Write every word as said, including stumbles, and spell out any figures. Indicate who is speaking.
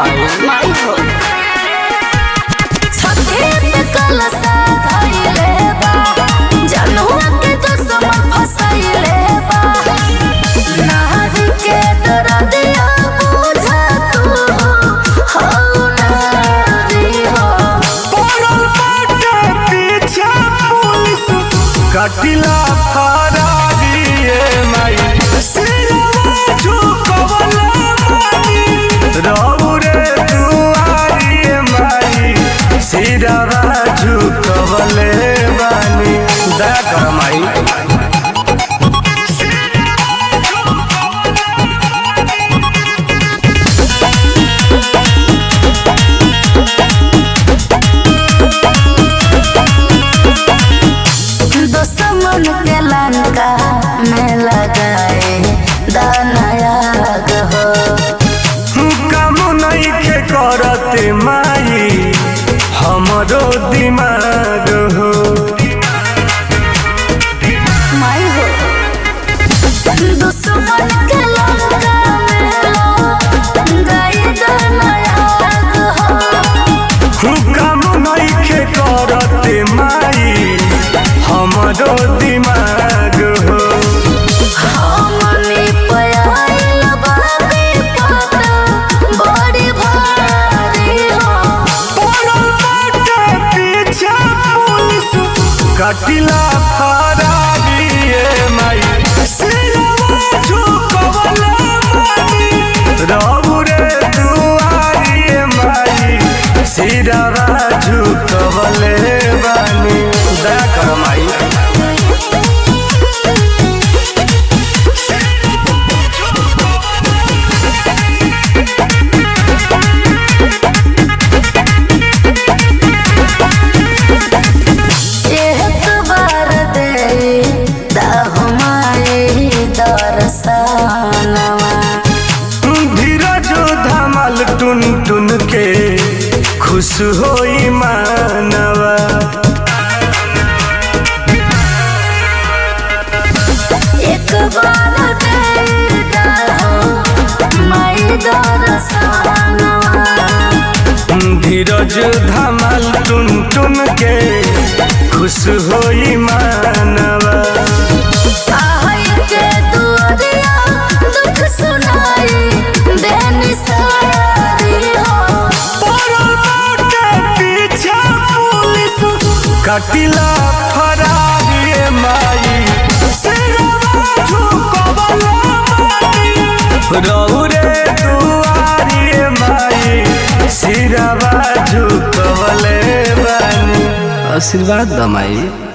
Speaker 1: माई
Speaker 2: माई हो छठे कलसा धइले बा जनुआ के दुश्मन फसैले बा नारी के दर्दिया बुझा तू हो नारी हो
Speaker 3: पड़ल बाटे पीछे पुलिस कटिला फरारिए माई सिरवा झुकवले माई रहु रे दुआरिए माई सिरवा झुकवले बानी दया कर माई
Speaker 2: दुश्मन के लंका में लगाए दानयाग हो
Speaker 3: काम नहीं के करते माई हमरो दिमाग हो
Speaker 2: माई हो दुश्मन के लंका में लगाए दानयाग हो
Speaker 3: काम नहीं के करते माई हमरो दिमाग हो
Speaker 2: हमनी पयाइल बाबे पता बड़ी भारी हो
Speaker 3: पड़ल बाटे पीछे पुलिस कटिला फरारिए माई सिरवा झुकवले माई रहु रे दुआरिए माई सिरवा झुकवले बानी दया कर माई
Speaker 2: एक बार दे दहमाए दर्शनवा
Speaker 3: धीरज धमाल टुन टुन के खुश होई मानवा
Speaker 2: एक बार दे दहमाए दर्शनवा
Speaker 3: धीरज धमाल टुन टुन के खुश होई मानवा
Speaker 2: आहै के दुआरिया दुख सुनाई देनी सारी हो
Speaker 3: पड़ल बाटे पीछे पुलिस कटिला फरारिए माई सिरवा झुकवले माई रहु रे दुआरिए माई सिरवा झुकवले बानी आशीर्वाद दमाई।